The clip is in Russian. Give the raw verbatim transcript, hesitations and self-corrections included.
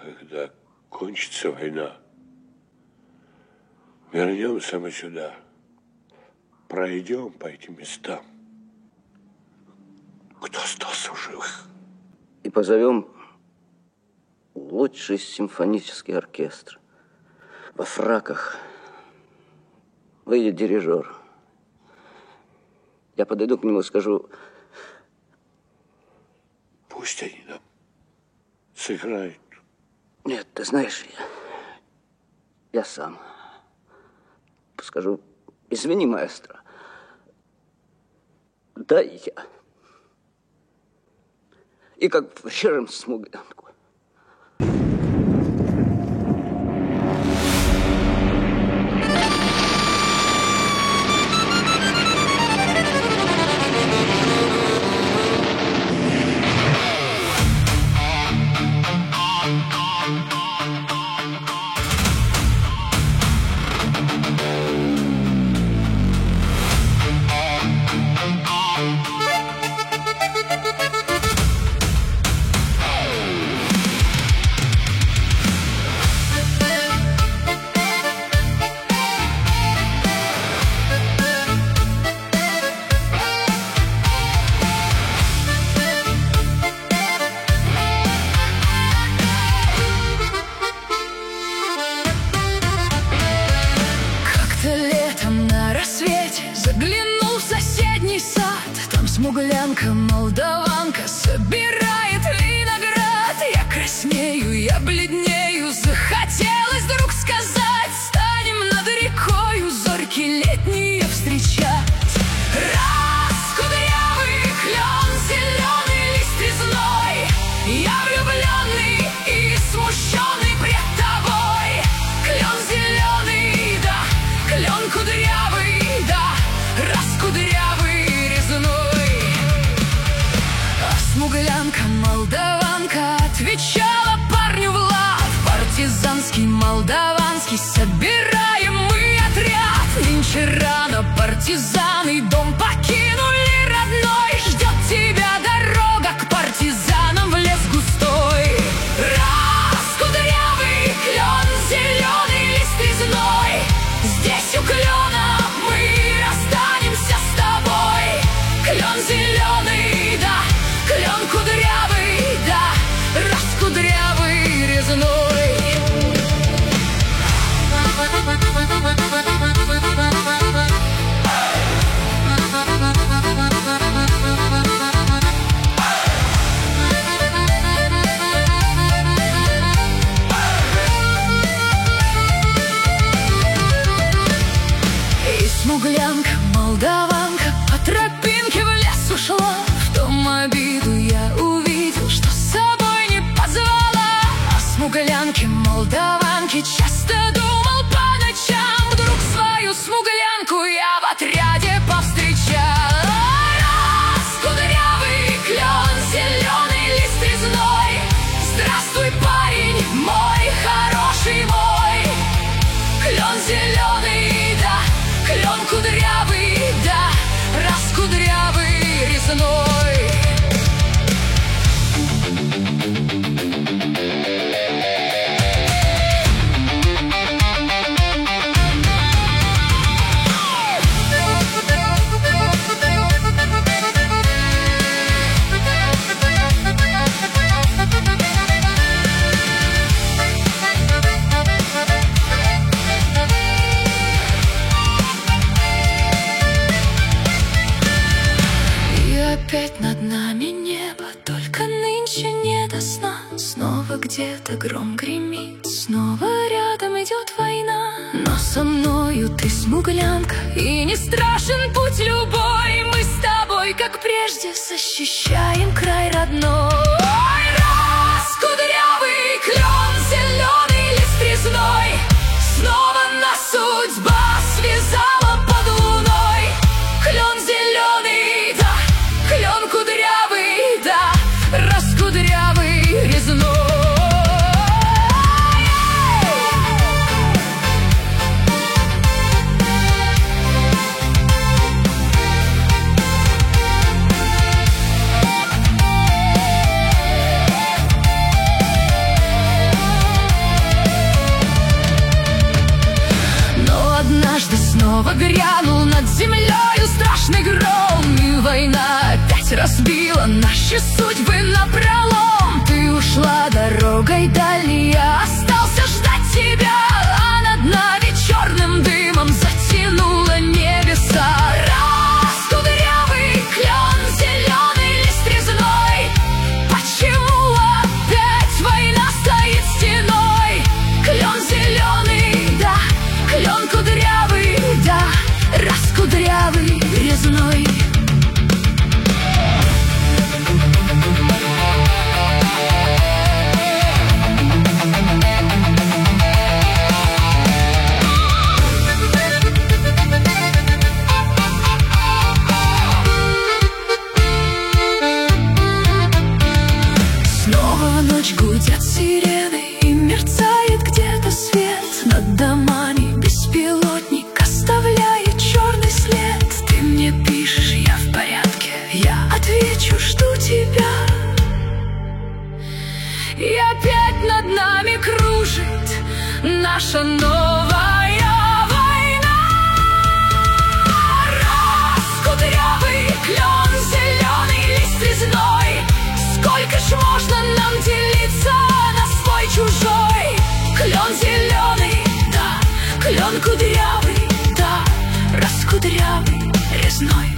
Когда кончится война, вернемся мы сюда, пройдем по этим местам. Кто остался в живых? И позовем лучший симфонический оркестр. Во фраках выйдет дирижер. Я подойду к нему и скажу: пусть они нам сыграют. Нет, ты знаешь, я, я сам скажу: извини, маэстро, да и я. И как в Смуглянку. Смуглянка, молдаванка собирает виноград. Я краснею, я бледнею, захотелось вдруг сказать: станем над рекою зорьки летние встречать. Раскудрявый клен, зеленый лист резной, я влюбленный и смущенный пред тобой. Клен зеленый, да, клен кудрявый, да, раскудрявый резной. Смуглянка, молдаванка отвечала парню в лад: партизанский, молдаванский, собираем мы отряд. Нынче рано партизаны дом покинули родной. Ждет тебя дорога к партизанам в лес густой. Раскудрявый клен, зеленый лист резной, здесь у клена мы расстанемся с тобой. Клен зеленый, да, клен кудрявый, да, раскудрявый резной. И смуглянка, молдаванка по тропинке в лес ушла. В том обиду я увидел, что с собой не позвала. О смуглянке, молдаванке часто думал по ночам. Вдруг свою смуглянку я в отряде повстречал. Раскудрявый клен, зеленый лист резной, здравствуй, парень мой, хороший мой. Клен зеленый, да, клен кудрявый, да, раскудрявый резной. Опять над нами небо, только нынче не до сна. Снова где-то гром гремит, снова рядом идет война. Но со мною ты, смуглянка, и не страшен путь любой. Мы с тобой, как прежде, защищаем край родной. Раскудрявый клен, зеленый лист резной, снова нас судьба связала под луной. Клен зеленый, да, клен кудрявый, да, раскудрявый резной. снова грянул над землею страшный гром, и война опять разбила наши судьбы напролом. Ты ушла дорогой дальней, я остался ждать тебя, а над нами черным дымом затянуло небеса. Раскудрявый клен, зеленый лист резной, почему опять война стоит стеной? Клен зеленый, да, клен кудрявый, да, раскудрявый резной. Ночь гудят сирены, и мерцает где-то свет. Над домами беспилотник оставляет черный след. Ты мне пишешь, я в порядке, я отвечу, жду тебя. И опять над нами кружит наша новая война. Раскудрявый клен, зеленый лист резной, сколько ж можно нам делиться на свой-чужой? Клен зеленый, да, клен кудрявый, да, раскудрявый резной.